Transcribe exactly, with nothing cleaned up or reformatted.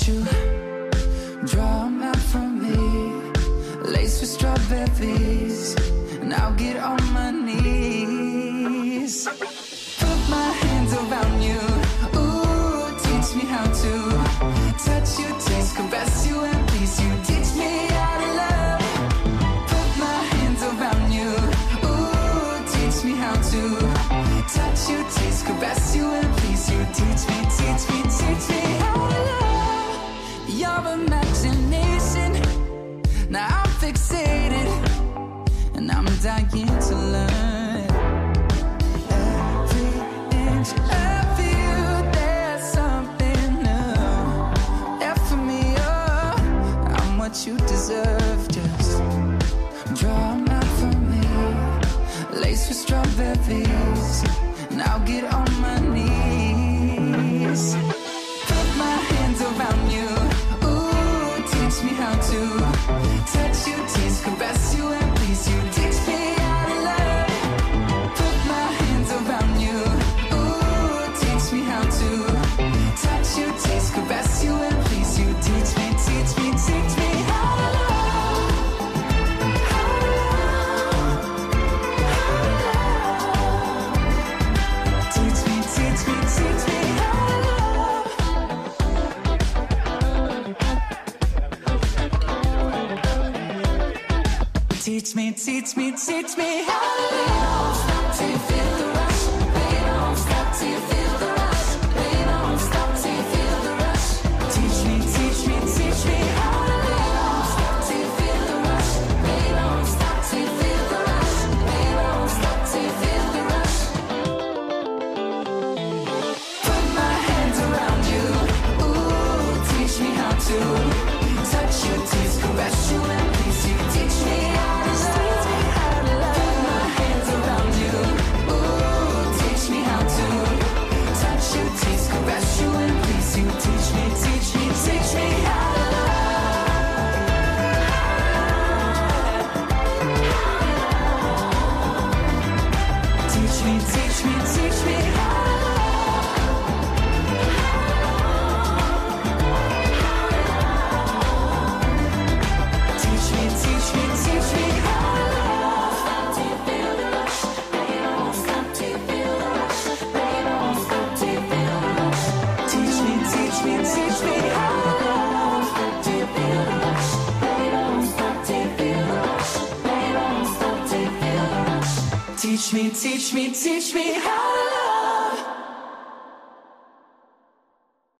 you draw 'em out for me, laced with strawberries, and I'll get on my knees. Put my hands around you, ooh, teach me how to touch you, taste, caress you, and please you. Teach me how to love. Put my hands around you, ooh, teach me how to touch you, taste, caress you, and please you. Teach me, teach me, teach me how to love. Your imagination, now I'm fixated, and I'm dying to learn. Every inch of you, there's something new. F for me, oh, I'm what you deserve. Just draw 'em out for me, laced with strawberries, and I'll get on my knees. Put my hands around you, ooh, teach me how to touch you, tease, caress you, and please you. Teach me how to love. Put my hands around you, ooh, teach me how to touch you, tease, caress you, and please you. Teach me, teach me, teach me how to love. How to love. How to love. Teach me, teach me, teach me how to love. Teach me, teach me, teach me how to love. Stop till you feel the rush. Baby, don't stop till you feel the rush. Baby, don't stop till you feel the rush. Teach me, teach me, teach me how to love. Stop till you feel the rush. Baby, don't stop till you feel the rush. Baby, don't stop till you feel the rush. Put my hands around you, ooh, teach me how to touch you, tease, caress you, and please you. Teach me how to love. Put my hands around you, ooh, teach me how to touch you, tease, caress you, and please you. Teach me, teach me, teach me how to love. Teach me, teach me, teach me how to love. Teach me, teach me, teach me how to love. Stop till you feel the rush. Baby, don't stop till you feel the rush. Baby, don't stop till you feel the rush. Teach me, teach me, teach me how to love. Stop till you feel the rush. Baby, don't stop till you feel the rush. Baby, don't stop till you feel the rush. Teach me, teach me, teach me how to love.